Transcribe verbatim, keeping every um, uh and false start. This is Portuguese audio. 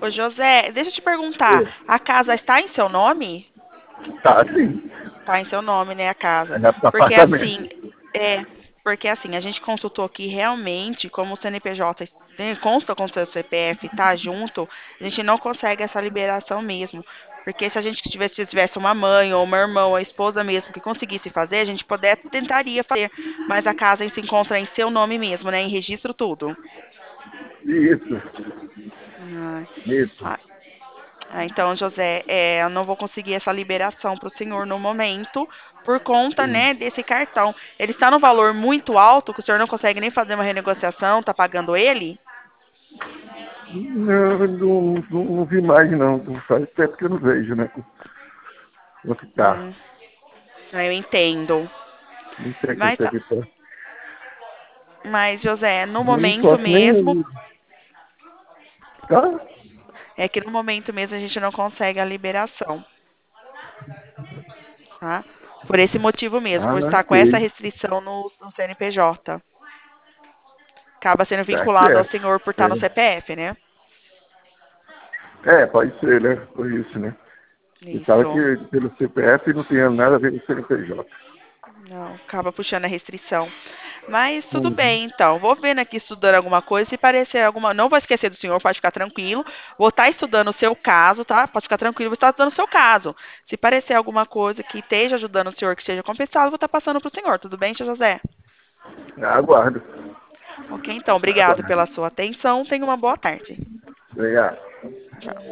Ô, José, deixa eu te perguntar, a casa está em seu nome? Tá, sim. Tá em seu nome, né, a casa. É no Porque assim, apartamento. é, porque assim, a gente consultou aqui realmente, como o C N P J tem- consta com o seu C P F, tá junto, a gente não consegue essa liberação mesmo. Porque se a gente tivesse, se tivesse uma mãe ou uma irmã ou a esposa mesmo que conseguisse fazer, a gente poder, tentaria fazer. Mas a casa se encontra em seu nome mesmo, né? Em registro tudo. Isso, Ah, isso. ah, ah, então, José, é, eu não vou conseguir essa liberação para o senhor no momento, por conta, Sim. né, desse cartão. Ele está no valor muito alto, que o senhor não consegue nem fazer uma renegociação, tá pagando ele? Não, não, não, não vi mais, não. Faz tempo que eu não vejo, né? Quanto tá. Hum, ah, eu entendo. Não sei Mas, quanto é tá. que tá. Mas, José, no Nem momento posso mesmo, nem. Tá? é que no momento mesmo a gente não consegue a liberação, tá? Por esse motivo mesmo, por Ah, estar com essa ok. restrição no, no C N P J. Acaba sendo Tá vinculado ao certo. senhor por estar no É, C P F, né? é, pode ser, né? Por isso, né? Eu estava Isso. que pelo C P F não tinha nada a ver com o C N P J. Não, acaba puxando a restrição. Mas tudo Uhum. bem, então. Vou vendo aqui estudando alguma coisa. Se parecer alguma. Não vou esquecer do senhor, pode ficar tranquilo. Vou estar estudando o seu caso, tá? Pode ficar tranquilo, vou estar estudando o seu caso. Se parecer alguma coisa que esteja ajudando o senhor, que seja compensado, vou estar passando para o senhor. Tudo bem, seu José? Aguardo. Ok, então. Obrigado Aguardo. pela sua atenção. Tenha uma boa tarde. Obrigado. Tchau.